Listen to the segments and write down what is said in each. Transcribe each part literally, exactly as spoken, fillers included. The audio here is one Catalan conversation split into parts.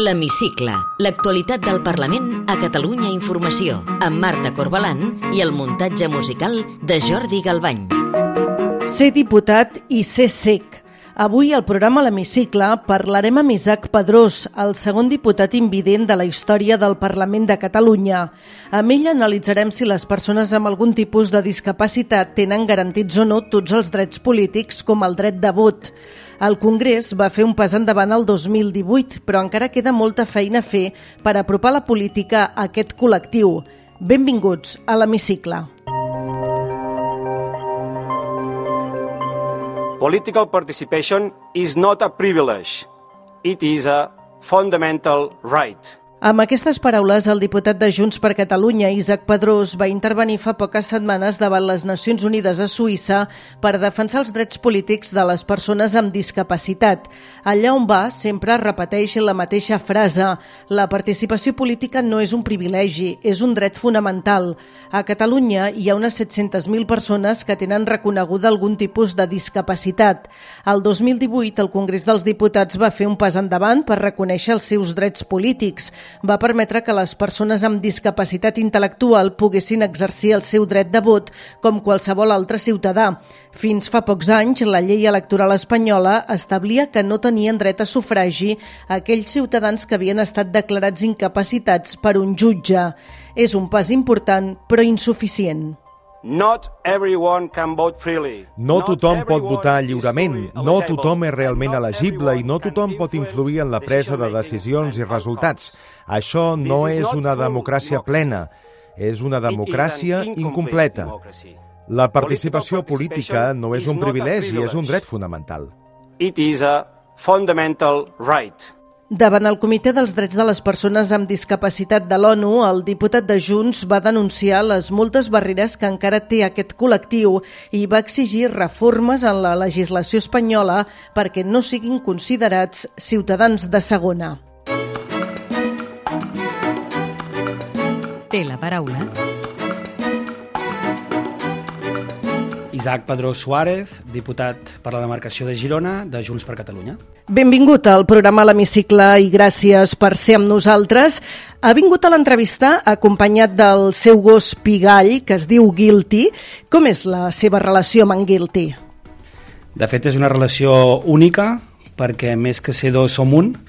L'Hemicicle, l'actualitat del Parlament a Catalunya Informació, amb Marta Corbalan i el muntatge musical de Jordi Galbany. Ser diputat i ser cec. Avui al programa L'Hemicicle parlarem amb Isaac Pedrós, el segon diputat invident de la història del Parlament de Catalunya. Amb ell analitzarem si les persones amb algun tipus de discapacitat tenen garantits o no tots els drets polítics, com el dret de vot. El Congrés va fer un pas endavant el dos mil divuit, però encara queda molta feina a fer per apropar la política a aquest col·lectiu. Benvinguts a l'Hemicicle. Political participation is not a privilege. It is a fundamental right. Amb aquestes paraules, el diputat de Junts per Catalunya, Isaac Pedrós, va intervenir fa poques setmanes davant les Nacions Unides a Suïssa per defensar els drets polítics de les persones amb discapacitat. Allà on va, sempre repeteix la mateixa frase: la participació política no és un privilegi, és un dret fonamental. A Catalunya hi ha unes set-centes mil persones que tenen reconeguda algun tipus de discapacitat. El dos mil divuit, el Congrés dels Diputats va fer un pas endavant per reconèixer els seus drets polítics. Va permetre que les persones amb discapacitat intel·lectual poguessin exercir el seu dret de vot com qualsevol altre ciutadà. Fins fa pocs anys, la llei electoral espanyola establia que no tenien dret a sufragi aquells ciutadans que havien estat declarats incapacitats per un jutge. És un pas important, però insuficient. Not everyone can vote freely. No tothom pot votar lliurement, no tothom és realment elegible i no tothom pot influir en la presa de decisions i resultats. Això no és una democràcia plena, és una democràcia incompleta. La participació política no és un privilegi, és un dret fonamental. It is a fundamental right. Davant el Comitè dels Drets de les Persones amb Discapacitat de l'ONU, el diputat de Junts va denunciar les moltes barreres que encara té aquest col·lectiu i va exigir reformes en la legislació espanyola perquè no siguin considerats ciutadans de segona. Té la paraula Isaac Pedrós Suárez, diputat per la demarcació de Girona, de Junts per Catalunya. Benvingut al programa L'Hemicicle i gràcies per ser amb nosaltres. Ha vingut a l'entrevista acompanyat del seu gos Pigall, que es diu Guilty. Com és la seva relació amb en Guilty? De fet, és una relació única, perquè més que ser dos som un,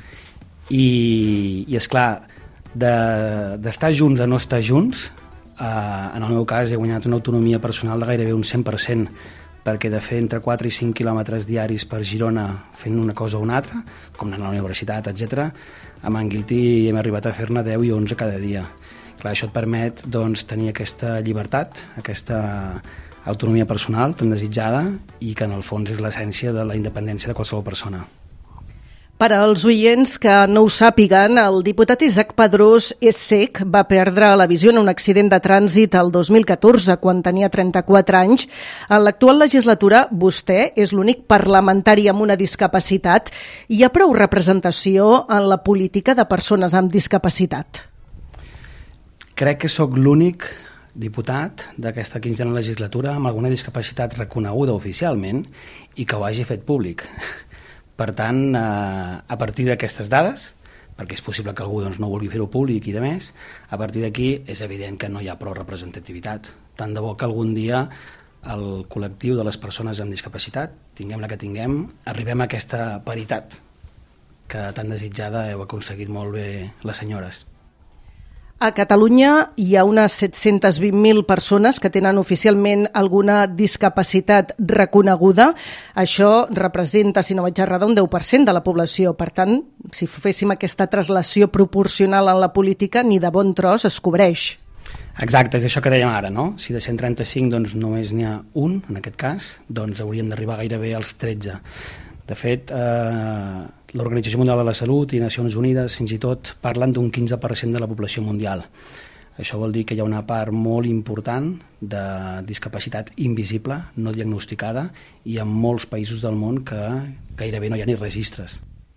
i, i esclar, de, d'estar junts a no estar junts, Uh, en el meu cas he guanyat una autonomia personal de gairebé un cent per cent, perquè de fer entre quatre i cinc quilòmetres diaris per Girona fent una cosa o una altra, com anar a la universitat, etcètera, amb en Guilty hem arribat a fer-ne deu i onze cada dia. Clar, això et permet doncs, tenir aquesta llibertat, aquesta autonomia personal tan desitjada i que en el fons és l'essència de la independència de qualsevol persona. Per als oients que no ho sàpiguen, el diputat Isaac Pedrós és cec, va perdre la visió en un accident de trànsit el dos mil catorze, quan tenia trenta-quatre anys. En l'actual legislatura, vostè és l'únic parlamentari amb una discapacitat. Hi ha prou representació en la política de persones amb discapacitat? Crec que sóc l'únic diputat d'aquesta quinzena legislatura amb alguna discapacitat reconeguda oficialment i que ho hagi fet públic. Per tant, a partir d'aquestes dades, perquè és possible que algú doncs, no vulgui fer-ho públic i de més, a partir d'aquí és evident que no hi ha prou representativitat. Tant de bo que algun dia el col·lectiu de les persones amb discapacitat, tinguem la que tinguem, arribem a aquesta paritat que tan desitjada heu aconseguit molt bé les senyores. A Catalunya hi ha unes set-centes vint mil persones que tenen oficialment alguna discapacitat reconeguda. Això representa, si no vaig errada, un deu per cent de la població. Per tant, si féssim aquesta translació proporcional en la política, ni de bon tros es cobreix. Exacte, és això que dèiem ara, no? Si de cent trenta-cinc doncs, només n'hi ha un, en aquest cas, doncs hauríem d'arribar gairebé als tretze. De fet, eh, l'Organització Mundial de la Salut i Nacions Unides fins i tot parlen d'un quinze per cent de la població mundial. Això vol dir que hi ha una part molt important de discapacitat invisible, no diagnosticada, i en molts països del món que gairebé no hi ha ni registres.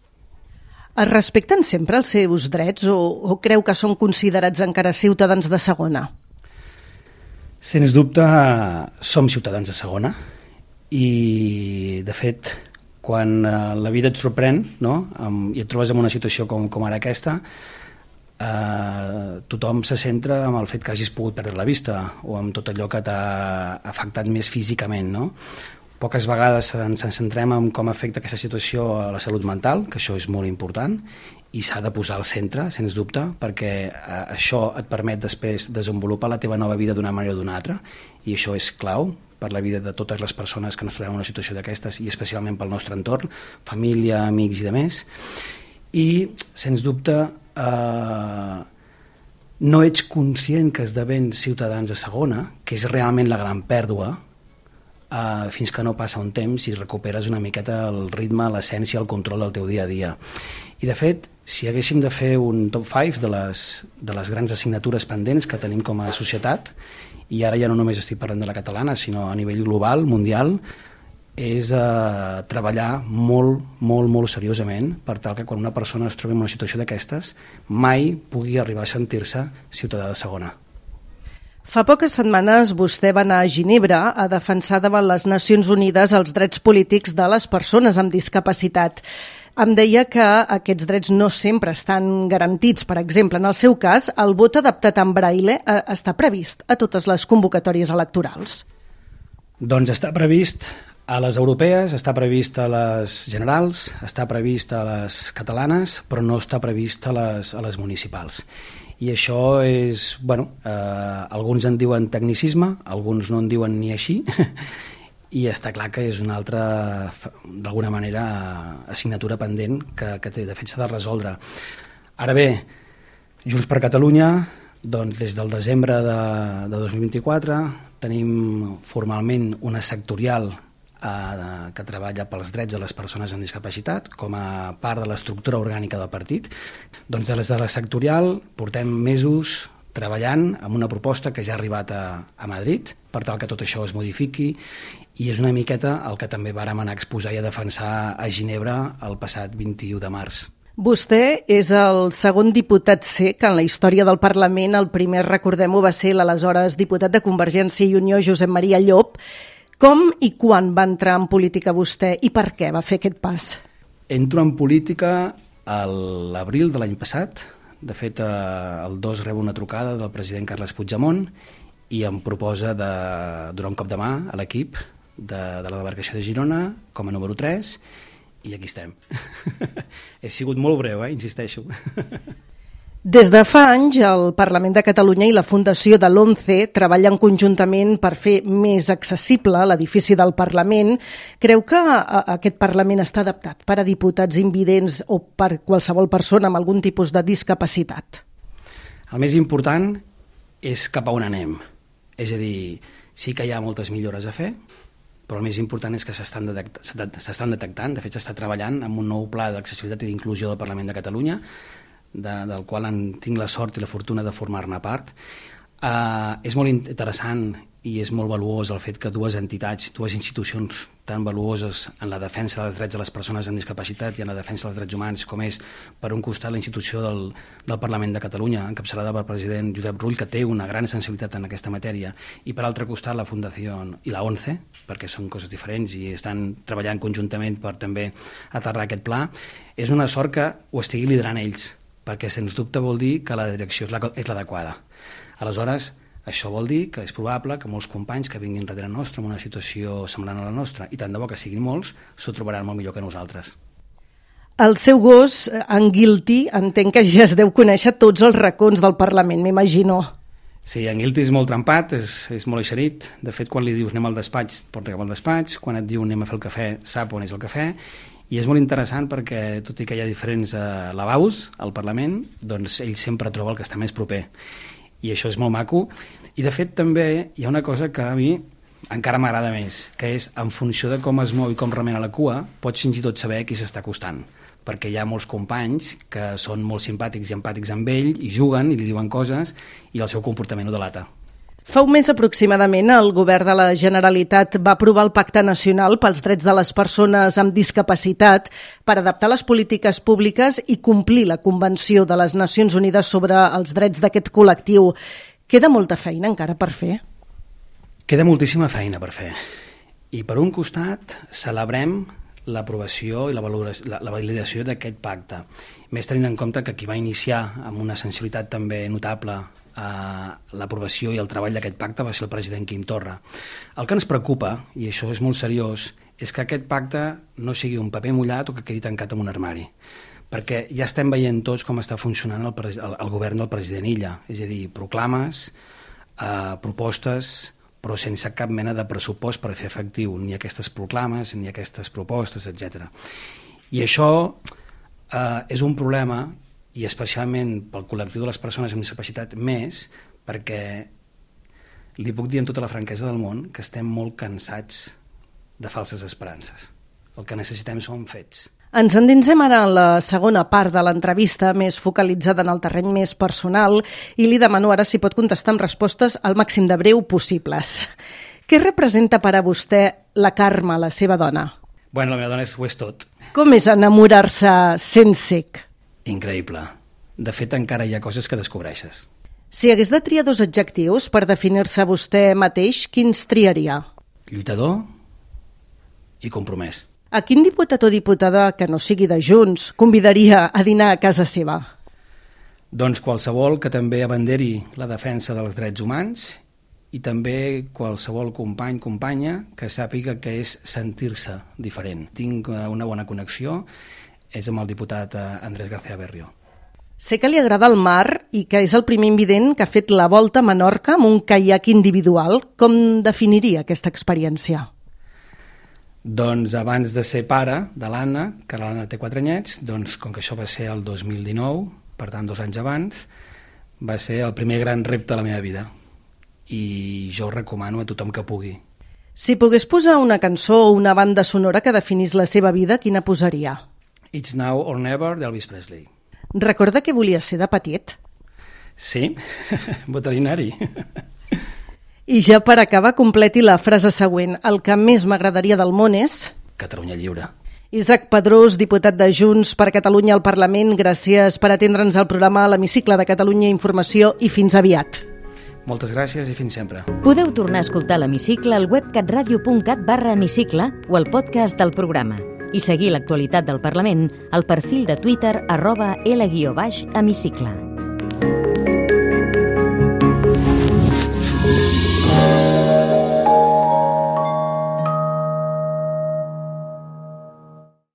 Es respecten sempre els seus drets o, o creu que són considerats encara ciutadans de segona? Sens dubte, som ciutadans de segona i, de fet, quan eh, la vida et sorprèn, no? Um, i et trobes en una situació com, com ara aquesta, eh, tothom se centra en el fet que hagis pogut perdre la vista o en tot allò que t'ha afectat més físicament, no? Poques vegades ens centrem en com afecta aquesta situació a la salut mental, que això és molt important, i s'ha de posar al centre, sens dubte, perquè eh, això et permet després desenvolupar la teva nova vida d'una manera o d'una altra, i això és clau per la vida de totes les persones que ens trobem en una situació d'aquestes, i especialment pel nostre entorn, família, amics i demés. I, sens dubte, eh, no ets conscient que esdevens ciutadans de segona, que és realment la gran pèrdua, Uh, fins que no passa un temps i recuperes una miqueta el ritme, l'essència, el control del teu dia a dia. I de fet, si haguéssim de fer un top cinc de les, de les grans assignatures pendents que tenim com a societat, i ara ja no només estic parlant de la catalana, sinó a nivell global, mundial, és uh, treballar molt, molt, molt seriosament per tal que quan una persona es trobi en una situació d'aquestes mai pugui arribar a sentir-se ciutadà de segona. Fa poques setmanes vostè va anar a Ginebra a defensar davant les Nacions Unides els drets polítics de les persones amb discapacitat. Em deia que aquests drets no sempre estan garantits. Per exemple, en el seu cas, el vot adaptat en braille eh, està previst a totes les convocatòries electorals. Doncs està previst a les europees, està previst a les generals, està previst a les catalanes, però no està previst a les, a les municipals. I això és, bueno, eh, alguns en diuen tecnicisme, alguns no en diuen ni així, i està clar que és una altra, d'alguna manera, assignatura pendent que, que de fet s'ha de resoldre. Ara bé, Junts per Catalunya, doncs des del desembre de, de dos mil vint-i-quatre tenim formalment una sectorial eh, que treballa pels drets de les persones amb discapacitat com a part de l'estructura orgànica del partit. Doncs des de la sectorial portem mesos treballant amb una proposta que ja ha arribat a, a Madrid per tal que tot això es modifiqui, i és una miqueta el que també vàrem anar a exposar i a defensar a Ginebra el passat vint-i-u de març. Vostè és el segon diputat cec en la història del Parlament. El primer, recordem-ho, va ser l'aleshores diputat de Convergència i Unió, Josep Maria Llop. Com i quan va entrar en política vostè i per què va fer aquest pas? Entro en política a l'abril de l'any passat. De fet, el dos rebo una trucada del president Carles Puigdemont i em proposa de donar un cop de mà a l'equip de, de la demarcació de Girona com a número tres, i aquí estem. He sigut molt breu, eh? Insisteixo. Des de fa anys, el Parlament de Catalunya i la Fundació de l'ONCE treballen conjuntament per fer més accessible l'edifici del Parlament. Creu que aquest Parlament està adaptat per a diputats invidents o per qualsevol persona amb algun tipus de discapacitat? El més important és cap a on anem. És a dir, sí que hi ha moltes millores a fer, però el més important és que s'estan detectant, s'estan detectant. De fet, s'està treballant amb un nou pla d'accessibilitat i d'inclusió del Parlament de Catalunya, de, del qual en tinc la sort i la fortuna de formar-ne part. Uh, és molt interessant i és molt valuós el fet que dues entitats, dues institucions tan valuoses en la defensa dels drets de les persones amb discapacitat i en la defensa dels drets humans, com és, per un costat, la institució del, del Parlament de Catalunya, encapçalada pel president Josep Rull, que té una gran sensibilitat en aquesta matèria, i per altre costat la Fundació i la ONCE, perquè són coses diferents i estan treballant conjuntament per també aterrar aquest pla. És una sort que ho estigui liderant ells, perquè sens dubte vol dir que la direcció és l'adequada. Aleshores, això vol dir que és probable que molts companys que vinguin darrere nostre en una situació semblant a la nostra, i tant de bo que siguin molts, s'ho trobaran molt millor que nosaltres. El seu gos, en Guilty, entenc que ja es deu conèixer tots els racons del Parlament, m'imagino. Sí, en Guilty és molt trempat, és, és molt eixerit. De fet, quan li dius anem al despatx, porta cap al despatx. Quan et diu anem a fer el cafè, sap on és el cafè. I és molt interessant perquè, tot i que hi ha diferents eh, lavabos al Parlament, doncs ell sempre troba el que està més proper. I això és molt maco. I de fet també hi ha una cosa que a mi encara m'agrada més, que és en funció de com es mou i com remena la cua, pots fins i tot saber qui s'està acostant, perquè hi ha molts companys que són molt simpàtics i empàtics amb ell i juguen i li diuen coses i el seu comportament ho delata. Fa un mes aproximadament el Govern de la Generalitat va aprovar el Pacte Nacional pels Drets de les Persones amb Discapacitat per adaptar les polítiques públiques i complir la Convenció de les Nacions Unides sobre els drets d'aquest col·lectiu. Queda molta feina encara per fer? Queda moltíssima feina per fer. I per un costat celebrem l'aprovació i la, valoració, la, la validació d'aquest pacte. Més tenint en compte que qui va iniciar amb una sensibilitat també notable eh, l'aprovació i el treball d'aquest pacte va ser el president Quim Torra. El que ens preocupa, i això és molt seriós, és que aquest pacte no sigui un paper mullat o que quedi tancat en un armari, perquè ja estem veient tots com està funcionant el, el, el govern del president Illa, és a dir, proclames, eh, propostes, però sense cap mena de pressupost per fer efectiu ni aquestes proclames, ni aquestes propostes, etcètera. I això eh, és un problema, i especialment pel col·lectiu de les persones amb discapacitat més, perquè li puc dir amb tota la franquesa del món que estem molt cansats de falses esperances. El que necessitem són fets. Ens endinsem ara en la segona part de l'entrevista, més focalitzada en el terreny més personal, i li demano ara si pot contestar amb respostes al màxim de breu possibles. Què representa per a vostè la Carme, la seva dona? Bueno, la meva dona és, ho és tot. Com és enamorar-se sent cec? Increïble. De fet, encara hi ha coses que descobreixes. Si hagués de triar dos adjectius per definir-se vostè mateix, quins triaria? Lluitador i compromès. A quin diputat o diputada que no sigui de Junts convidaria a dinar a casa seva? Doncs qualsevol que també abanderi la defensa dels drets humans i també qualsevol company, companya que sàpiga que és sentir-se diferent. Tinc una bona connexió, és amb el diputat Andrés García Berrio. Sé que li agrada el mar i que és el primer invident que ha fet la volta a Menorca amb un caiac individual. Com definiria aquesta experiència? Doncs abans de ser pare de l'Anna, que l'Anna té quatre anyets, doncs com que això va ser el dos mil dinou, per tant dos anys abans, va ser el primer gran repte de la meva vida. I jo ho recomano a tothom que pugui. Si pogués posar una cançó o una banda sonora que definís la seva vida, quina posaria? It's Now or Never, d'Elvis Presley. Recorda que volia ser de petit? Sí, veterinari. I ja per acabar, completi la frase següent. El que més m'agradaria del món és... Catalunya lliure. Isaac Pedrós, diputat de Junts per Catalunya al Parlament, gràcies per atendre'ns al programa a l'Hemicicle de Catalunya Informació i fins aviat. Moltes gràcies i fins sempre. Podeu tornar a escoltar l'Hemicicle al web catradio punt cat barra hemicicle o al podcast del programa i seguir l'actualitat del Parlament al perfil de Twitter arroba L guió baix hemicicle.